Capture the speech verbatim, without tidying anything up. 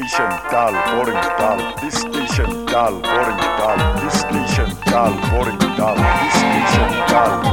station dull, boring, dull. This station dull, boring, dull. This station dull, boring, dull. This station dull.